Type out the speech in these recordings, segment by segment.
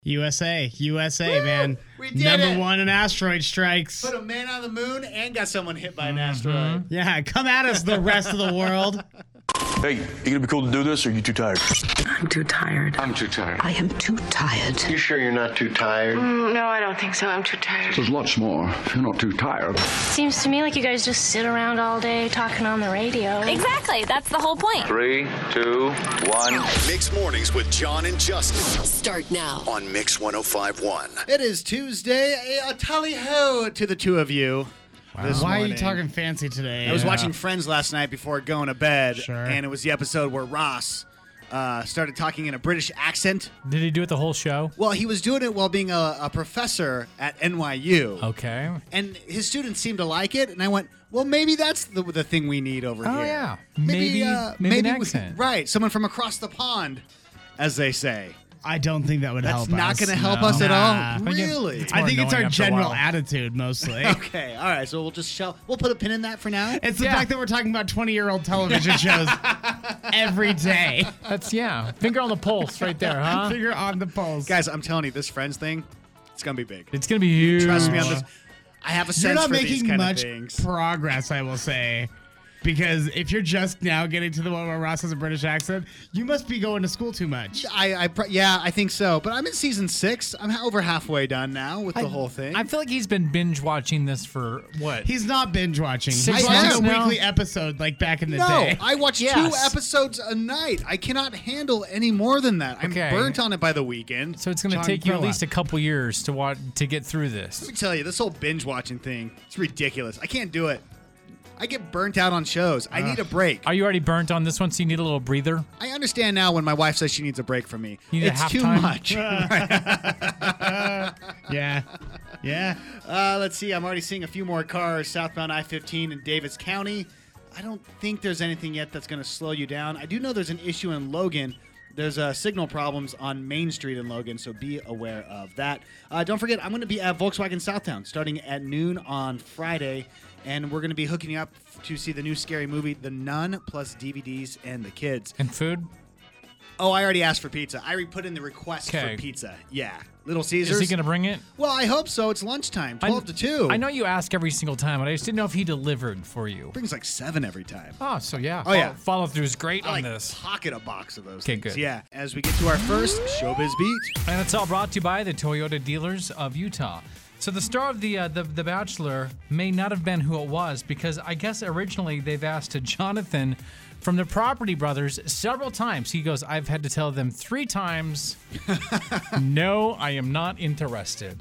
USA, Woo! man. We did Number it. one in asteroid strikes. Put a man on the moon and got someone hit by an asteroid. Yeah, come at us, the rest of the world. Hey, you gonna be cool to do this, or are you too tired? I'm too tired. I'm too tired. I am too tired. You sure you're not too tired? No, I don't think so. I'm too tired. There's lots more if you're not too tired. Seems to me like you guys just sit around all day talking on the radio. Exactly. That's the whole point. 3, 2, 1. Mix Mornings with John and Justin Start now. on Mix 105.1. It is Tuesday. A tally-ho to the two of you. This Why are you morning. talking fancy today? I was watching Friends last night before going to bed, Sure. and it was the episode where Ross started talking in a British accent. Did he do it the whole show? Well, he was doing it while being a professor at NYU. Okay. And his students seemed to like it, and I went, well, maybe that's the thing we need over here. Oh, yeah. Maybe an accent. Right, someone from across the pond, as they say. I don't think that would That's help us. not going to help No. us at Nah. all? Really? I think it's annoying our after a general while. attitude, mostly. Okay, all right, so we'll put a pin in that for now. It's the fact that we're talking about 20-year-old television shows every day. That's, finger on the pulse right there, huh? Finger on the pulse. Guys, I'm telling you, this Friends thing, it's going to be big. It's going to be huge. Trust me on this. I have a You're sense not for these making kind much of things. progress, I will say. Because if you're just now getting to the one where Ross has a British accent, you must be going to school too much. I think so. But I'm in season 6. I'm over halfway done now with the whole thing. I feel like he's been binge watching this for what? He's not binge watching. He's 6 watching months a now? weekly episode like back in the No, day. I watch 2 episodes a night. I cannot handle any more than that. I'm Okay. burnt on it by the weekend. So it's going to John, take you at grow least up. a couple years to get through this. Let me tell you, this whole binge watching thing, it's ridiculous. I can't do it. I get burnt out on shows. I need a break. Are you already burnt on this one, so you need a little breather? I understand now when my wife says she needs a break from me. You need a It's too halftime? much. Yeah. Yeah. Let's see. I'm already seeing a few more cars southbound I-15 in Davis County. I don't think there's anything yet that's going to slow you down. I do know there's an issue in Logan. There's signal problems on Main Street in Logan, so be aware of that. Don't forget, I'm going to be at Volkswagen Southtown starting at noon on Friday, and we're going to be hooking you up to see the new scary movie, The Nun, plus DVDs and the kids. And food? Oh, I already asked for pizza. I already put in the request Okay. for pizza. Yeah. Little Caesars. Is he going to bring it? Well, I hope so. It's lunchtime, 12 to 2. I know you ask every single time, but I just didn't know if he delivered for you. Brings like 7 every time. Oh, so yeah. Oh, yeah. Follow through is great I on like this. pocket a box of those Okay, things. good. Yeah. As we get to our first Showbiz Beat. And it's all brought to you by the Toyota dealers of Utah. So the star of the Bachelor may not have been who it was because I guess originally they've asked Jonathan from the Property Brothers several times. He goes, I've had to tell them 3 times, no, I am not interested.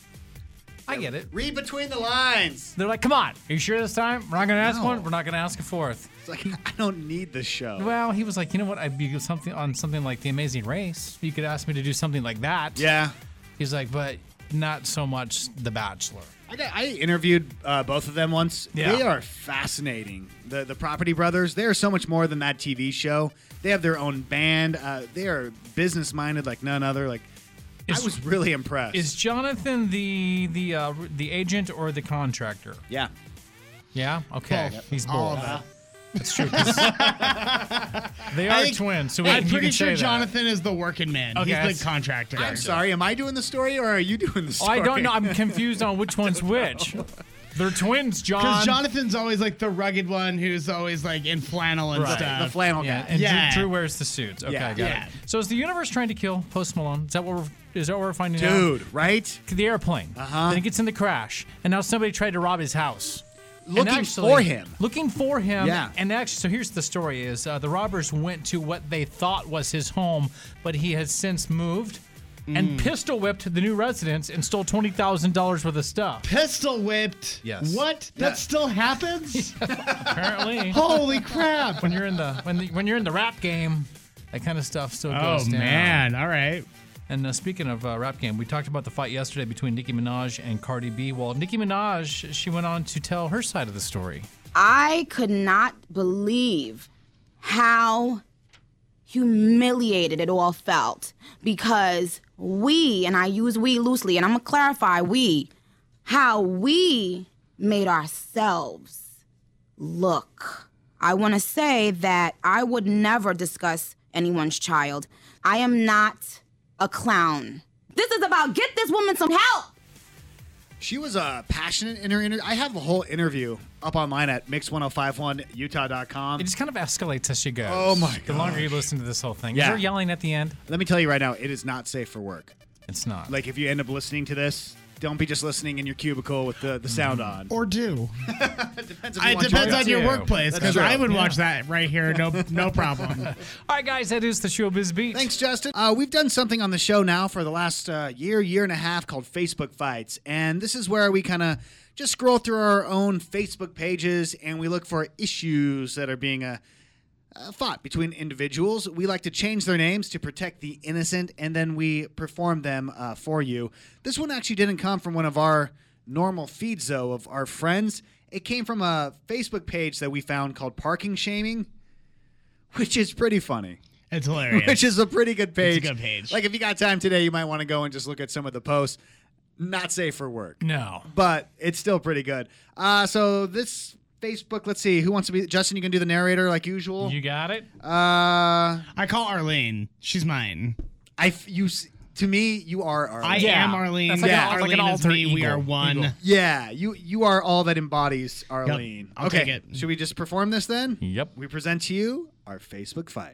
I get it. Read between the lines. They're like, come on, are you sure this time? We're not going to ask No. one. We're not going to ask a 4th. It's like, I don't need this show. Well, he was like, you know what? I'd be something like The Amazing Race. You could ask me to do something like that. Yeah. He's like, but not so much The Bachelor. I interviewed both of them once. Yeah. They are fascinating. The Property Brothers, they are so much more than that TV show. They have their own band. They are business-minded like none other. Like, I was really impressed. Is Jonathan the agent or the contractor? Yeah. Yeah? Okay. Both. He's both. All of that. That's true. 'Cause they I are think- twins, so I'm you pretty can sure say that. Jonathan is the working man. Okay, He's that's- the contractor. I'm sorry, am I doing the story or are you doing the Oh, story? I don't know. I'm confused on which one's which. They're twins, John. Because Jonathan's always like the rugged one who's always like in flannel and Right. stuff. The flannel Yeah, guy. and Yeah. Drew wears the suits. Okay, Yeah. I got Yeah. it. So is the universe trying to kill Post Malone? Is that what we're finding out? Dude, right? The airplane. Then it gets in the crash, and now somebody tried to rob his house. Looking for him. Looking for him. Yeah. And actually, so here's the story: is the robbers went to what they thought was his home, but he has since moved and pistol whipped the new residents and stole $20,000 worth of stuff. Pistol whipped. Yes. What? That still happens? Apparently, Holy crap. when you're in the rap game, that kind of stuff still Oh, goes down. man. All right. And speaking of rap game, we talked about the fight yesterday between Nicki Minaj and Cardi B. Well, Nicki Minaj, she went on to tell her side of the story. I could not believe how humiliated it all felt because we, and I use we loosely, and I'm going to clarify how we made ourselves look. I want to say that I would never discuss anyone's child. I am not a clown This is about get this woman some help. She was passionate in her interview. I have the whole interview up online at mix1051utah.com. It just kind of escalates as she goes. Oh, my The longer gosh. you listen to this whole thing. Yeah. Is there yelling at the end? Let me tell you right now, it is not safe for work. It's not. Like, if you end up listening to this, don't be just listening in your cubicle with the sound on. Or do. It depends if you It want depends to on your too. workplace, That's because true. I would watch that right here, no problem. All right, guys, that is the Showbiz Beat. Thanks, Justin. We've done something on the show now for the last year and a half called Facebook Fights. And this is where we kind of just scroll through our own Facebook pages and we look for issues that are being fought between individuals. We like to change their names to protect the innocent, and then we perform them for you. This one actually didn't come from one of our normal feeds, though, of our friends. It came from a Facebook page that we found called Parking Shaming, which is pretty funny. It's hilarious. Which is a pretty good page. It's a good page. Like, if you got time today, you might want to go and just look at some of the posts. Not safe for work. No. But it's still pretty good. So this Facebook, let's see. Who wants to be? Justin, you can do the narrator like usual. You got it? I call Arlene. She's mine. To me, you are Arlene. I am Arlene. That's like Arlene an is alter me. We ego. are one. Ego. Yeah, you are all that embodies Arlene. I'll okay, take it. should we just perform this then? Yep. We present to you our Facebook fight.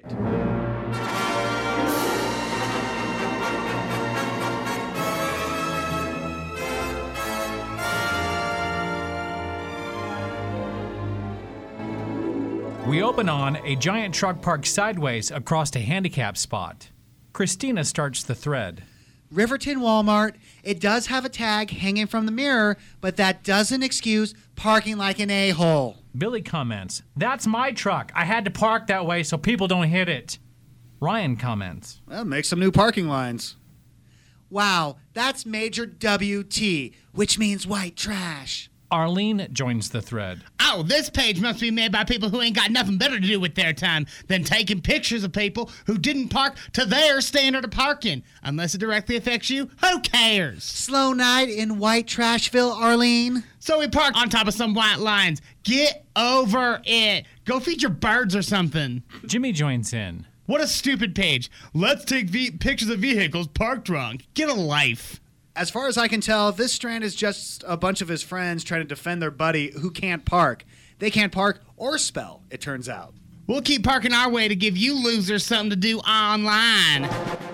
We open on a giant truck parked sideways across a handicap spot. Christina starts the thread. Riverton Walmart, it does have a tag hanging from the mirror, but that doesn't excuse parking like an a-hole. Billy comments, "That's my truck. I had to park that way so people don't hit it." Ryan comments, Well, make some new parking lines. Wow, that's major WT, which means white trash. Arlene joins the thread. Oh, this page must be made by people who ain't got nothing better to do with their time than taking pictures of people who didn't park to their standard of parking. Unless it directly affects you, who cares? Slow night in White Trashville, Arlene. So we park on top of some white lines. Get over it. Go feed your birds or something. Jimmy joins in. What a stupid page. Let's take pictures of vehicles parked wrong. Get a life. As far as I can tell, this strand is just a bunch of his friends trying to defend their buddy who can't park. They can't park or spell, it turns out. We'll keep parking our way to give you losers something to do online.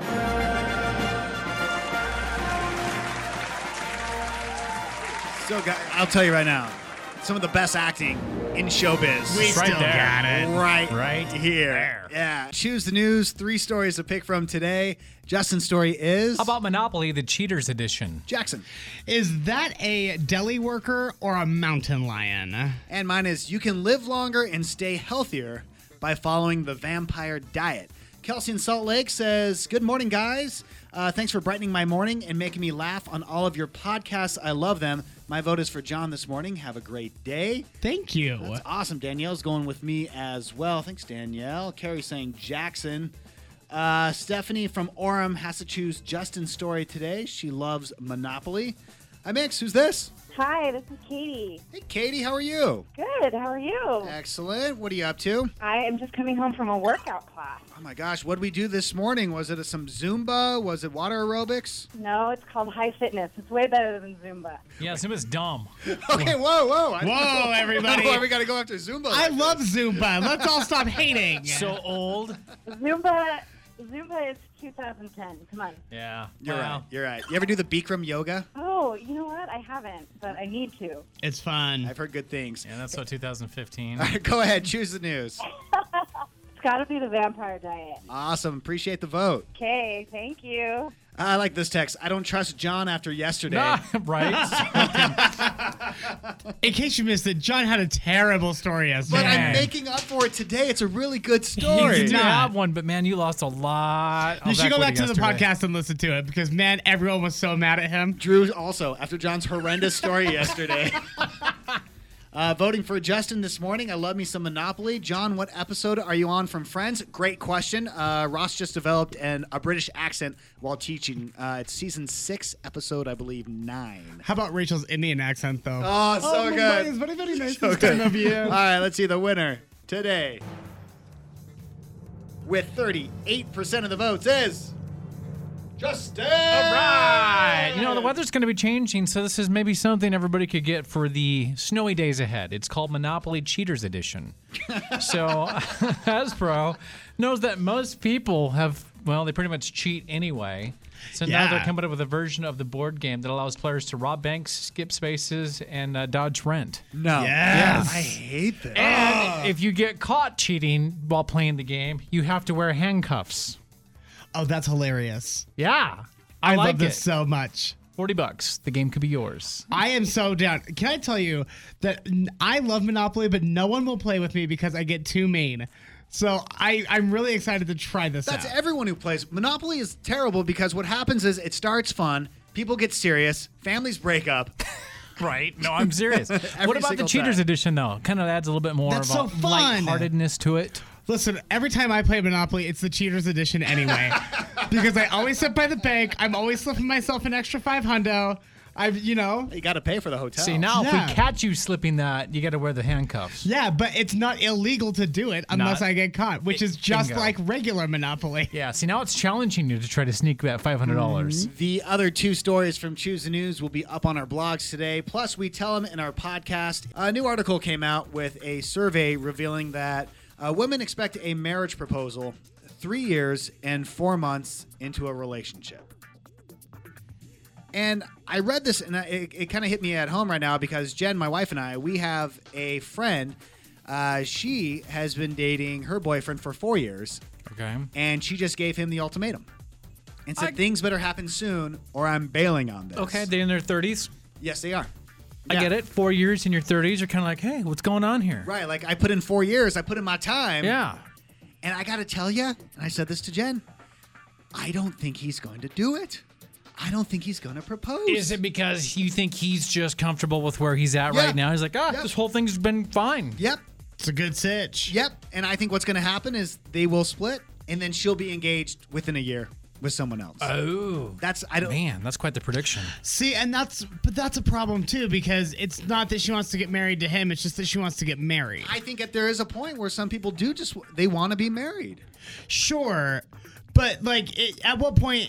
So, I'll tell you right now, some of the best acting in showbiz. We Right still there. got it. Right here. there. Yeah. Choose the news. 3 stories to pick from today. Justin's story is... How about Monopoly, the Cheaters Edition? Jackson. Is that a deli worker or a mountain lion? And mine is you can live longer and stay healthier by following the vampire diet. Kelsey in Salt Lake says, good morning, guys. Thanks for brightening my morning and making me laugh on all of your podcasts. I love them. My vote is for John this morning. Have a great day. Thank you. That's awesome. Danielle's going with me as well. Thanks, Danielle. Carrie saying Jackson. Stephanie from Orem has to choose Justin's story today. She loves Monopoly. Hi, Mix. Who's this? Hi, this is Katie. Hey, Katie. How are you? Good. How are you? Excellent. What are you up to? I am just coming home from a workout class. Oh, my gosh. What did we do this morning? Was it some Zumba? Was it water aerobics? No, it's called High Fitness. It's way better than Zumba. Yeah, Zumba's dumb. Okay, whoa. Whoa, everybody. Why we got to go after Zumba? I like love this? Zumba. Let's all stop hating. So old. Zumba is 2010. Come on. Yeah. You're Wow. right. You're right. You ever do the Bikram yoga? Oh, you know what? I haven't, but I need to. It's fun. I've heard good things. Yeah, that's so 2015. All right, go ahead. Choose the news. It's got to be the vampire diet. Awesome. Appreciate the vote. Okay, thank you. I like this text. I don't trust John after yesterday. Right? In case you missed it, John had a terrible story yesterday. But I'm making up for it today. It's a really good story. You do not. have one, but man, you lost a lot. You should go back to the yesterday. podcast and listen to it because, man, everyone was so mad at him. Drew also, after John's horrendous story yesterday. Voting for Justin this morning. I love me some Monopoly. John, what episode are you on from Friends? Great question. Ross just developed a British accent while teaching. It's season 6, episode, I believe, 9. How about Rachel's Indian accent, though? Oh, so good. It's very, very nice So this time good. of year. All right, let's see the winner today. With 38% of the votes is... Justin! All right. You know, the weather's going to be changing, so this is maybe something everybody could get for the snowy days ahead. It's called Monopoly Cheaters Edition. So Hasbro knows that most people have, well, they pretty much cheat anyway. So now they're coming up with a version of the board game that allows players to rob banks, skip spaces, and dodge rent. No. Yes. I hate this. And if you get caught cheating while playing the game, you have to wear handcuffs. Oh, that's hilarious. Yeah. I like love this it. so much. $40. The game could be yours. I am so down. Can I tell you that I love Monopoly, but no one will play with me because I get too mean. So I'm really excited to try this That's out. everyone who plays. Monopoly is terrible because what happens is it starts fun, people get serious, families break up. Right. No, I'm serious. What about the single Cheaters time. Edition, though? Kind of adds a little bit more That's of so a fun. lightheartedness to it. Listen, every time I play Monopoly, it's the Cheaters Edition anyway. Because I always sit by the bank. I'm always slipping myself an extra $500. You got to pay for the hotel. See, now if Yeah. we catch you slipping that, you got to wear the handcuffs. Yeah, but it's not illegal to do it unless Not- I get caught, which is just Bingo. like regular Monopoly. Yeah, see, now it's challenging you to try to sneak that $500. The other two stories from Choose the News will be up on our blogs today. Plus, we tell them in our podcast. A new article came out with a survey revealing that women expect a marriage proposal 3 years and 4 months into a relationship. And I read this, and it kind of hit me at home right now because Jen, my wife, and I, we have a friend. She has been dating her boyfriend for 4 years. Okay. And she just gave him the ultimatum and said, things better happen soon or I'm bailing on this. Okay, they're in their 30s. Yes, they are. I get it. 4 years in your 30s, you're kind of like, hey, what's going on here? Right. Like, I put in 4 years. I put in my time. Yeah. And I got to tell you, and I said this to Jen, I don't think he's going to do it. I don't think he's going to propose. Is it because you think he's just comfortable with where he's at Yeah. right now? He's like, this whole thing's been fine. Yep. It's a good sitch. Yep. And I think what's going to happen is they will split, and then she'll be engaged within a year with someone else. Oh. Man, that's quite the prediction. See, and that's a problem too because it's not that she wants to get married to him, it's just that she wants to get married. I think that there is a point where some people do they want to be married. Sure, but like at what point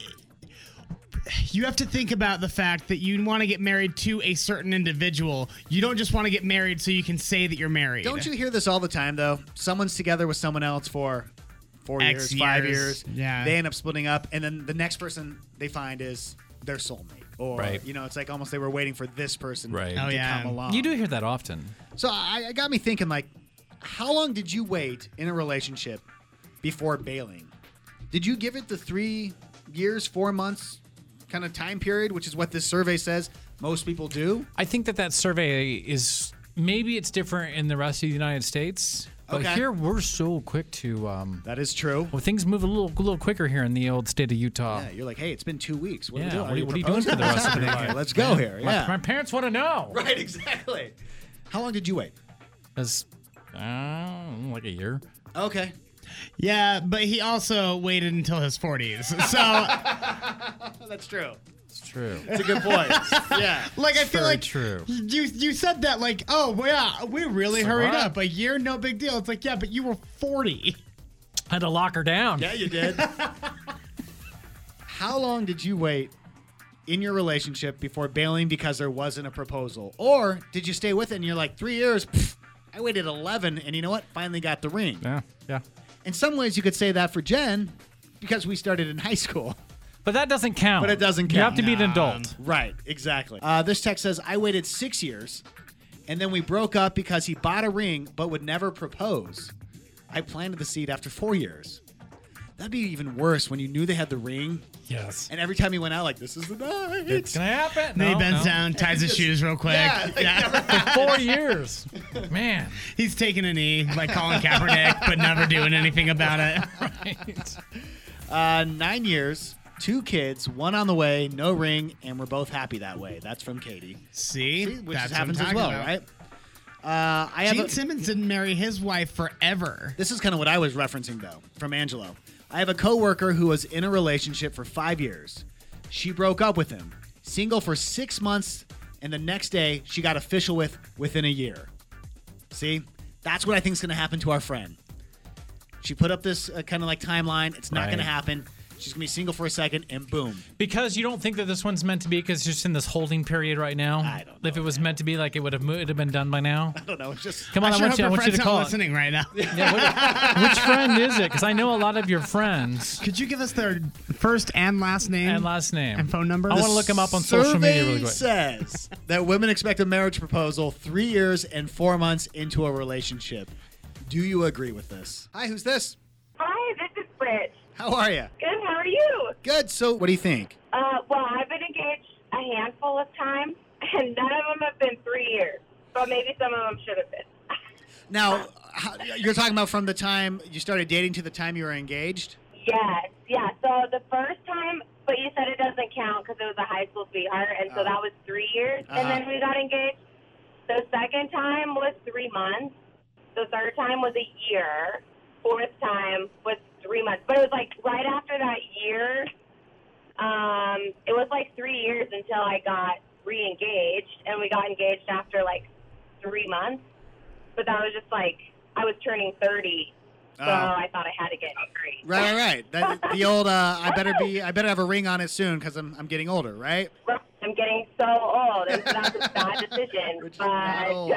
you have to think about the fact that you want to get married to a certain individual. You don't just want to get married so you can say that you're married. Don't you hear this all the time, though? Someone's together with someone else for 4 X years, 5 years. Yeah. They end up splitting up, and then the next person they find is their soulmate. Or, Right. it's like almost they were waiting for this person Right. to come along. You do hear that often. So it got me thinking, like, how long did you wait in a relationship before bailing? Did you give it the 3 years, 4 months kind of time period, which is what this survey says most people do? I think that survey is, maybe it's different in the rest of the United States. But Okay. here we're so quick to. That is true. Well, things move a little quicker here in the old state of Utah. Yeah, you're like, hey, it's been 2 weeks. What Yeah, are we doing? what are you doing for the rest of the day? Let's go here. Yeah. My parents want to know. Right, exactly. How long did you wait? That's like a year. Okay. Yeah, but he also waited until his 40s. So That's true. It's true. That's a good point. Yeah. like I feel Very like true. you said that like, oh well, yeah, we really So hurried what? up. A year, no big deal. It's like, yeah, but you were 40. Had to lock her down. Yeah, you did. How long did you wait in your relationship before bailing because there wasn't a proposal? Or did you stay with it and you're like, 3 years, I waited 11, and you know what? Finally got the ring. Yeah. In some ways, you could say that for Jen because we started in high school. But that doesn't count. But it doesn't You have count. to be an adult. Right, exactly. This text says, I waited 6 years, and then we broke up because he bought a ring but would never propose. I planted the seed after 4 years. That'd be even worse when you knew they had the ring, Yes. and every time he went out, like, this is the night. It's gonna happen. Then he No, bends no. down, ties his shoes real quick. Yeah, For 4 years. Man. He's taking a knee like Colin Kaepernick, but never doing anything about it. Right. 9 years, 2 kids, 1 on the way, no ring, and we're both happy that way. That's from Katie. See? Which That's what I'm happens as talking well, about. right? I have Gene Simmons didn't marry his wife forever. This is kind of what I was referencing, though, from Angelo. I have a coworker who was in a relationship for 5 years. She broke up with him, single for 6 months, and the next day she got official within a year. See? That's what I think is going to happen to our friend. She put up this kind of like timeline. It's not Right. going to happen. She's going to be single for a second, and boom. Because you don't think that this one's meant to be because it's just in this holding period right now? I don't know. If it was meant to be, like, it would have been done by now? I don't know. It's just Come on, I want you to call it. Listening right now. Yeah, which friend is it? Because I know a lot of your friends. Could you give us their first and last name? And phone number? I want to look them up on social media really quick. Says that women expect a marriage proposal 3 years and 4 months into a relationship. Do you agree with this? Hi, who's this? Hi, this is Britt. How are you? Good, how are you? Good. So, what do you think? Well, I've been engaged a handful of times, and none of them have been 3 years. But maybe some of them should have been. Now, you're talking about from the time you started dating to the time you were engaged? Yes, yeah. So the first time, but you said it doesn't count because it was a high school sweetheart, and so that was 3 years, and then we got engaged. The second time was 3 months. The third time was a year. Fourth time was 3 months. But it was like right after that year, it was like 3 years until I got re-engaged, and we got engaged after like 3 months. But that was just like, I was turning 30, so I thought I had to get married. Right. The old, I better have a ring on it soon because I'm getting older, right? I'm getting so old, and so that's a bad decision. Which is not old.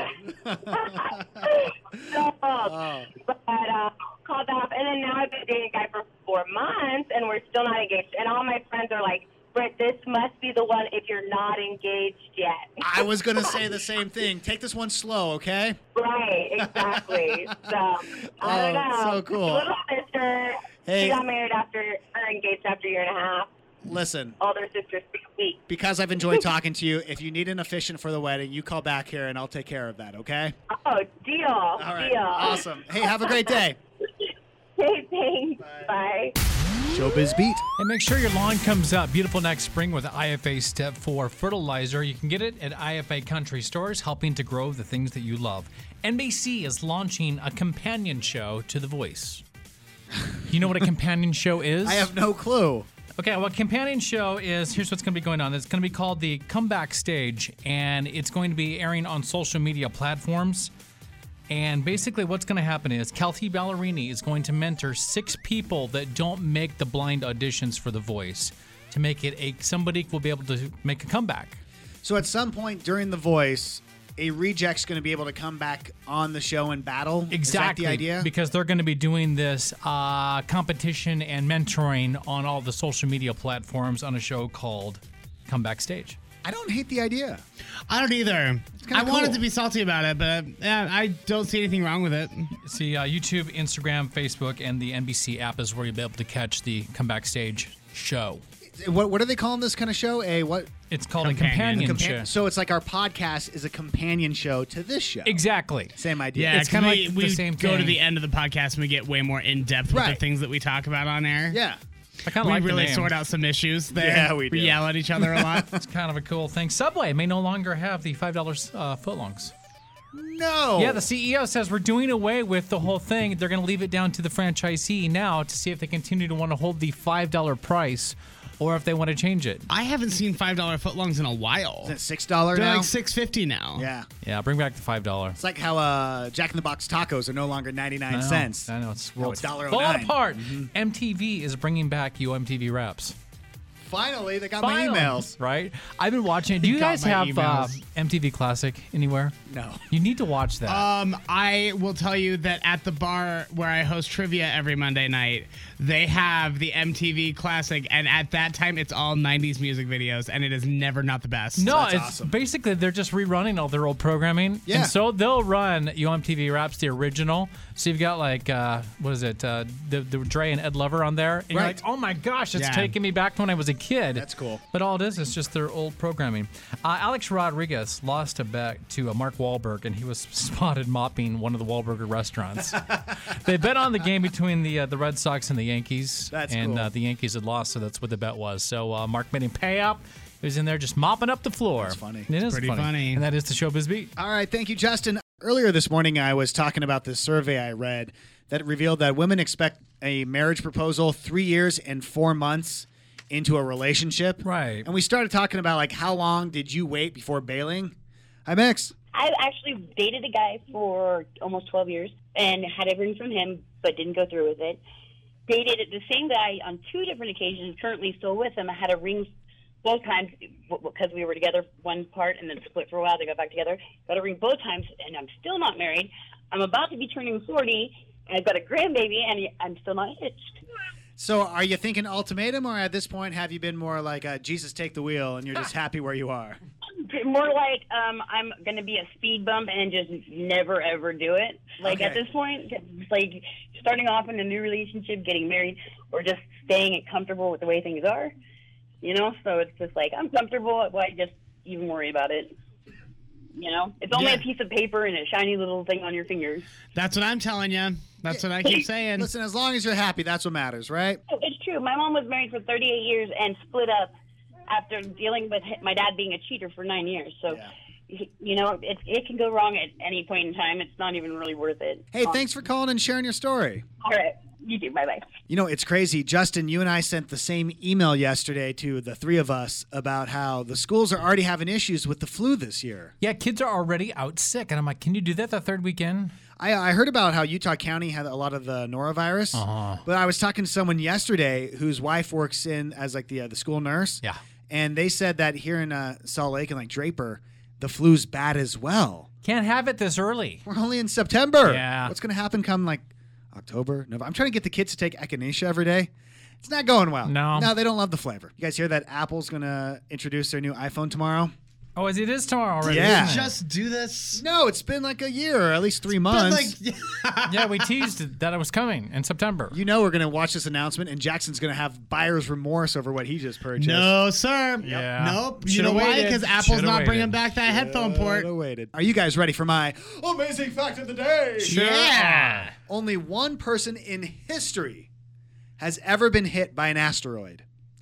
So old. But called off, and then now I've been dating a guy for 4 months, and we're still not engaged. And all my friends are like, Britt, this must be the one if you're not engaged yet. I was going to say the same thing. Take this one slow, okay? Right, exactly. So, I don't know. So cool. Little sister, Hey. she got married engaged after a year and a half. Listen. Older sister, 6 weeks. Because I've enjoyed talking to you, if you need an officiant for the wedding, you call back here and I'll take care of that, okay? Oh, deal. All right. Deal. Awesome. Hey, have a great day. Hey, thanks. Bye. Showbiz Beat. And make sure your lawn comes up beautiful next spring with IFA Step 4 fertilizer. You can get it at IFA Country Stores, helping to grow the things that you love. NBC is launching a companion show to The Voice. You know what a companion show is? I have no clue. Okay, well, companion show is, here's what's going to be going on. It's going to be called the Comeback Stage, and it's going to be airing on social media platforms. And basically what's going to happen is Kelsey Ballerini is going to mentor 6 people that don't make the blind auditions for The Voice to make it somebody will be able to make a comeback. So at some point during The Voice, a reject's going to be able to come back on the show and battle? Exactly. Is that the idea? Because they're going to be doing this competition and mentoring on all the social media platforms on a show called Comeback Stage. I don't hate the idea. I don't either. I wanted to be salty about it, but I don't see anything wrong with it. See, YouTube, Instagram, Facebook, and the NBC app is where you'll be able to catch the Comeback Stage show. What are they calling this kind of show? It's called a companion show. So it's like our podcast is a companion show to this show. Exactly. Same idea. Yeah, It's kinda like we the same go to thing. the end of the podcast and we get way more in depth with the Right. things that we talk about on air. Yeah. I kind of We like the really name. sort out some issues there. Yeah, we do. yell at each other a lot. It's kind of a cool thing. Subway may no longer have the $5 footlongs. No. Yeah, the CEO says we're doing away with the whole thing. They're going to leave it down to the franchisee now to see if they continue to want to hold the $5 price or if they want to change it. I haven't seen $5 footlongs in a while. Is it $6 They're now? like $6.50 now. Yeah. Yeah, bring back the $5. It's like how Jack in the Box tacos are no longer 99 cents. I know. It's Now world's it's $1.09. falling apart. MTV is bringing back MTV Raps. Finally, they got my emails. Right? I've been watching. Do you Got guys my have emails. MTV Classic anywhere? No. You need to watch that. I will tell you that at the bar where I host trivia every Monday night, they have the MTV Classic, and at that time, it's all 90s music videos, and it is never not the best. No, That's it's awesome. basically they're just rerunning all their old programming. Yeah. And so they'll run MTV Raps, the original. So you've got like, what is it? The Dre and Ed Lover on there. And you're Right. like, oh my gosh, it's Yeah. taking me back to when I was a kid. That's cool. But all it is just their old programming. Alex Rodriguez lost a bet to Mark Wahlberg, and he was spotted mopping one of the Wahlburger restaurants. They bet on the game between the Red Sox and the Yankees. That's and cool. the Yankees had lost, so that's what the bet was. So Mark made him pay up. He was in there just mopping up the floor. That's funny. It is pretty funny. And that is the Showbiz Beat. All right, thank you, Justin. Earlier this morning, I was talking about this survey I read that revealed that women expect a marriage proposal 3 years and 4 months into a relationship. Right. And we started talking about, like, how long did you wait before bailing? Hi, Mix. I actually dated a guy for almost 12 years and had everything from him, but didn't go through with it. dated the same guy on 2 different occasions, currently still with him. I had a ring both times because we were together one part and then split for a while. They got back together. Got a ring both times, and I'm still not married. I'm about to be turning 40, and I've got a grandbaby, and I'm still not hitched. So are you thinking ultimatum, or at this point have you been more like Jesus take the wheel and you're just happy where you are? More like I'm going to be a speed bump and just never, ever do it. Like, at this point, like, starting off in a new relationship, getting married, or just staying comfortable with the way things are, you know? So it's just like, I'm comfortable. Why just even worry about it? You know? It's only a piece of paper and a shiny little thing on your fingers. That's what I'm telling you. That's what I keep saying. Listen, as long as you're happy, that's what matters, right? It's true. My mom was married for 38 years and split up after dealing with my dad being a cheater for 9 years. So, you know, it can go wrong at any point in time. It's not even really worth it. Hey, thanks for calling and sharing your story. All right. You too. Bye-bye. You know, it's crazy. Justin, you and I sent the same email yesterday to the 3 of us about how the schools are already having issues with the flu this year. Yeah, kids are already out sick. And I'm like, can you do that the 3rd weekend? I heard about how Utah County had a lot of the norovirus, but I was talking to someone yesterday whose wife works in as like the school nurse. Yeah. And they said that here in Salt Lake and like Draper, the flu's bad as well. Can't have it this early. We're only in September. Yeah. What's going to happen come like October, November? I'm trying to get the kids to take echinacea every day. It's not going well. No, they don't love the flavor. You guys hear that Apple's going to introduce their new iPhone tomorrow? Oh, it is tomorrow already. Yeah. Isn't it? Just do this. No, it's been like a year, or at least 3 months. Yeah, we teased that it was coming in September. You know we're going to watch this announcement, and Jackson's going to have buyer's remorse over what he just purchased. No, sir. Yeah. Nope. You know why? Because Apple's not bringing back that headphone port. Waited. Are you guys ready for my amazing fact of the day? Sure. Yeah. Only one person in history has ever been hit by an asteroid.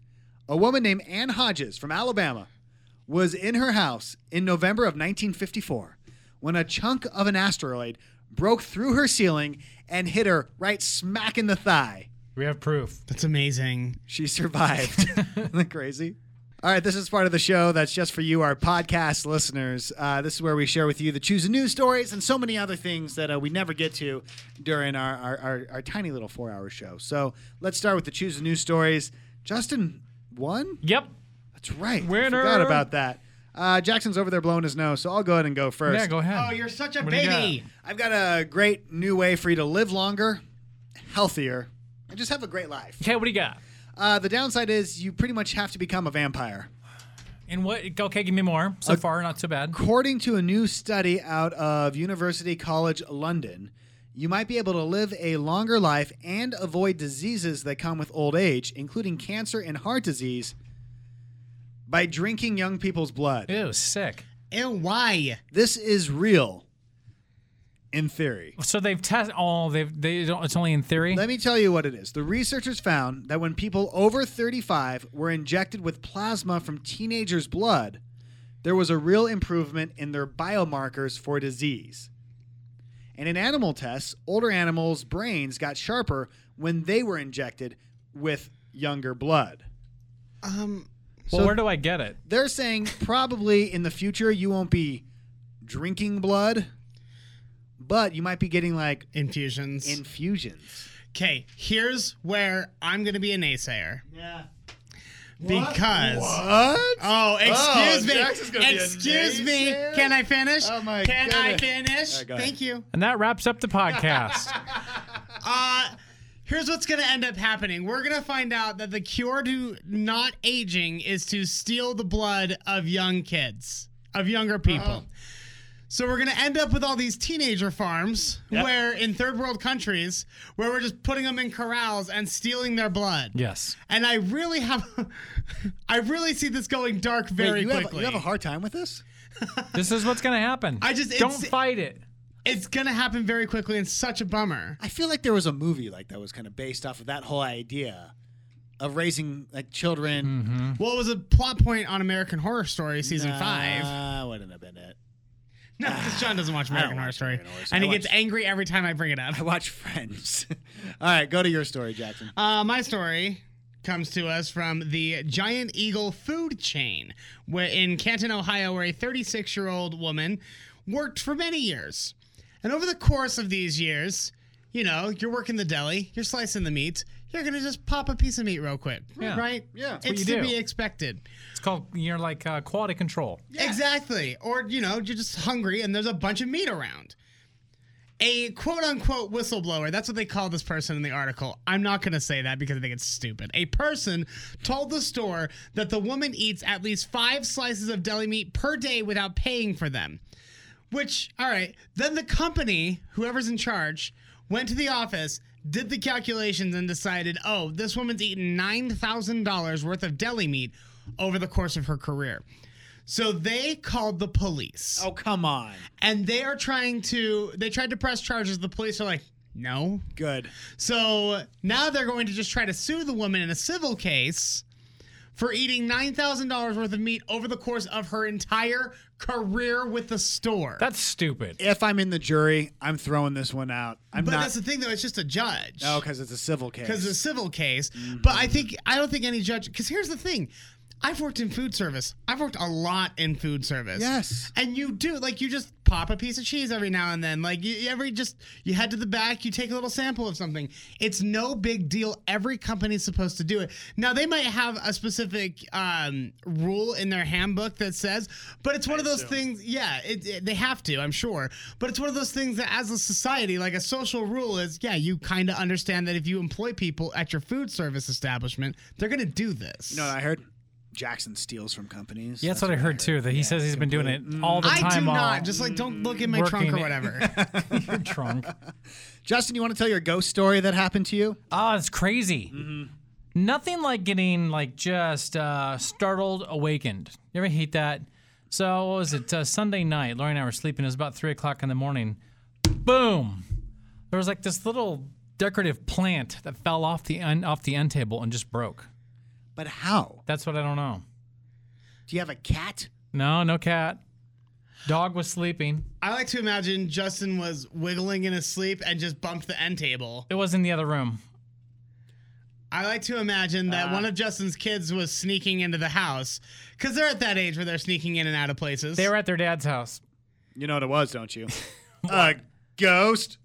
A woman named Ann Hodges from Alabama was in her house in November of 1954 when a chunk of an asteroid broke through her ceiling and hit her right smack in the thigh. We have proof. That's amazing. She survived. Isn't that crazy? All right, this is part of the show that's just for you, our podcast listeners. This is where we share with you the Choose a News stories and so many other things that we never get to during our tiny little 4-hour show. So let's start with the Choose a News stories. Justin won? Yep. That's right. Winner. I forgot about that. Jackson's over there blowing his nose, so I'll go ahead and go first. Yeah, go ahead. Oh, you're such a What do you baby. I've got a great new way for you to live longer, healthier, and just have a great life. Okay, what do you got? The downside is you pretty much have to become a vampire. And what? Okay, give me more. So far, not so bad. According to a new study out of University College London, you might be able to live a longer life and avoid diseases that come with old age, including cancer and heart disease, by drinking young people's blood. Ew, sick. Ew, why? This is real, in theory. So they've tested. Oh, they don't. It's only in theory. Let me tell you what it is. The researchers found that when people over 35 were injected with plasma from teenagers' blood, there was a real improvement in their biomarkers for disease. And in animal tests, older animals' brains got sharper when they were injected with younger blood. Well, where do I get it? They're saying probably in the future you won't be drinking blood, but you might be getting like infusions. Okay, here's where I'm going to be a naysayer. Yeah. Because What? Oh, excuse me. Jackson's gonna be a Excuse me. naysayer? Can I finish? Oh my Can I goodness. finish? All right, go ahead. Thank you. And that wraps up the podcast. Here's what's going to end up happening. We're going to find out that the cure to not aging is to steal the blood of young kids, of younger people. So we're going to end up with all these teenager farms where in third world countries where we're just putting them in corrals and stealing their blood. Yes. And I really see this going dark very quickly. You have a hard time with this? This is what's going to happen. Don't fight it. It's going to happen very quickly and such a bummer. I feel like there was a movie like that was kind of based off of that whole idea of raising like children. Mm-hmm. Well, it was a plot point on American Horror Story season 5. Wouldn't have been it. No, because John doesn't watch American Horror Story. And he gets angry every time I bring it up. I watch Friends. All right, go to your story, Jackson. My story comes to us from the Giant Eagle food chain in Canton, Ohio, where a 36-year-old woman worked for many years. And over the course of these years, you know, you're working the deli, you're slicing the meat, you're gonna just pop a piece of meat real quick, Yeah. right? Yeah. That's what It's you to do. be expected. It's called, quality control. Exactly. Or, you're just hungry and there's a bunch of meat around. A quote-unquote whistleblower, that's what they call this person in the article. I'm not going to say that because I think it's stupid. A person told the store that the woman eats at least 5 slices of deli meat per day without paying for them. Which, all right, then the company, whoever's in charge, went to the office, did the calculations, and decided, oh, this woman's eaten $9,000 worth of deli meat over the course of her career. So they called the police. Oh, come on. And they tried to press charges. The police are like, no. Good. So now they're going to just try to sue the woman in a civil case for eating $9,000 worth of meat over the course of her entire career with the store. That's stupid. If I'm in the jury, I'm throwing this one out. But that's the thing, though. It's just a judge. Oh, because it's a civil case. Because it's a civil case. But I don't think any judge. Because here's the thing. I've worked in food service. I've worked a lot in food service. Yes. And you do, you just pop a piece of cheese every now and then. You head to the back, you take a little sample of something. It's no big deal. Every company's supposed to do it. Now, they might have a specific rule in their handbook that says, but it's one of those things, they have to, I'm sure. But it's one of those things that as a society, like a social rule is, you kind of understand that if you employ people at your food service establishment, they're going to do this. You know what I heard? Jackson steals from companies. Yeah, that's what I heard too. That he says he's been doing it all the time. I do while not. Just don't look in my trunk or whatever. Your trunk. Justin, you want to tell your ghost story that happened to you? Oh, it's crazy. Nothing like getting just startled, awakened. You ever hate that? So what was it? Sunday night. Lori and I were sleeping. It was about 3:00 in the morning. Boom! There was this little decorative plant that fell off the end table and just broke. But how? That's what I don't know. Do you have a cat? No cat. Dog was sleeping. I like to imagine Justin was wiggling in his sleep and just bumped the end table. It was in the other room. I like to imagine that one of Justin's kids was sneaking into the house because they're at that age where they're sneaking in and out of places. They were at their dad's house. You know what it was, don't you? A ghost.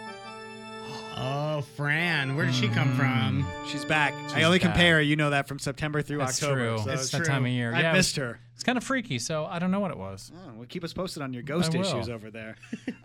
Oh, Fran. Where did she come from? She's back. I only compare. You know that from September through That's October. true. So It's that time of year. I missed her. It's kind of freaky, so I don't know what it was. Oh, well, keep us posted on your ghost I will. issues over there.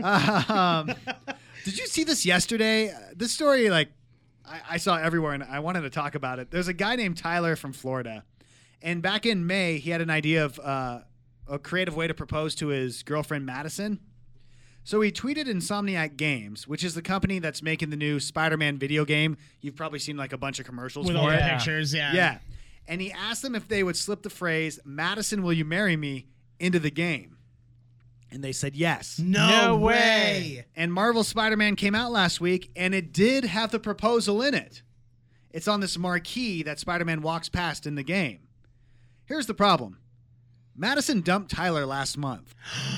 Did you see this yesterday? This story, I saw everywhere, and I wanted to talk about it. There's a guy named Tyler from Florida, and back in May, he had an idea of a creative way to propose to his girlfriend, Madison. So he tweeted Insomniac Games, which is the company that's making the new Spider-Man video game. You've probably seen a bunch of commercials with for all the it. pictures, yeah. Yeah. And he asked them if they would slip the phrase, "Madison, will you marry me?" into the game. And they said yes. No way. And Marvel Spider-Man came out last week, and it did have the proposal in it. It's on this marquee that Spider-Man walks past in the game. Here's the problem. Madison dumped Tyler last month.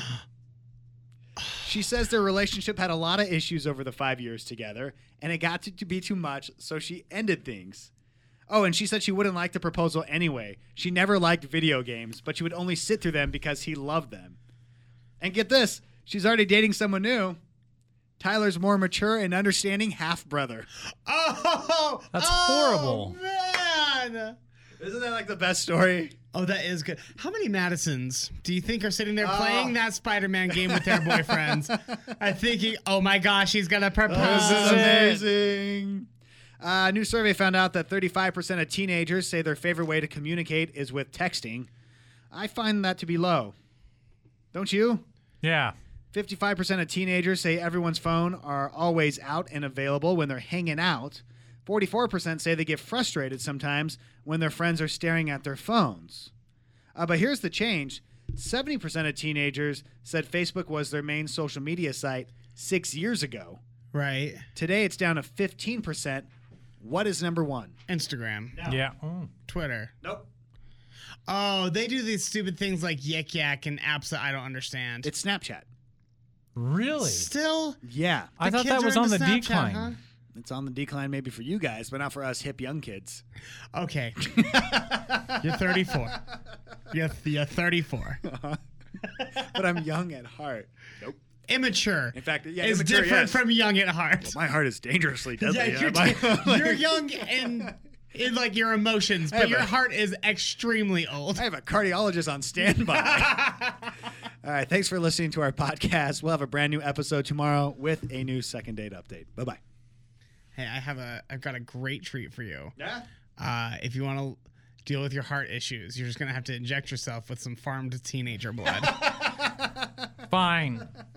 She says their relationship had a lot of issues over the 5 years together, and it got to be too much, so she ended things. Oh, and she said she wouldn't like the proposal anyway. She never liked video games, but she would only sit through them because he loved them. And get this, she's already dating someone new. Tyler's more mature and understanding half-brother. Oh! That's horrible. Man! Isn't that the best story? Oh, that is good. How many Madisons do you think are sitting there playing that Spider-Man game with their boyfriends? I think oh my gosh, he's going to propose. This is amazing. A new survey found out that 35% of teenagers say their favorite way to communicate is with texting. I find that to be low. Don't you? Yeah. 55% of teenagers say everyone's phone are always out and available when they're hanging out. 44% say they get frustrated sometimes when their friends are staring at their phones. But here's the change. 70% of teenagers said Facebook was their main social media site 6 years ago. Right. Today it's down to 15%. What is number one? Instagram. No. Yeah. Oh. Twitter. Nope. Oh, they do these stupid things like Yik Yak and apps that I don't understand. It's Snapchat. Really? Still? Yeah. I thought that was on the decline. Huh? It's on the decline maybe for you guys, but not for us hip young kids. Okay. You're 34. You're 34. But I'm young at heart. Nope. immature. In fact, yeah, is immature, different yes. from young at heart. Well, my heart is dangerously deadly. You're young in like your emotions, but your heart is extremely old. I have a cardiologist on standby. All right, thanks for listening to our podcast. We'll have a brand new episode tomorrow with a new second date update. Bye-bye. Hey, I've got a great treat for you. Yeah? If you want to deal with your heart issues, you're just going to have to inject yourself with some farmed teenager blood. Fine.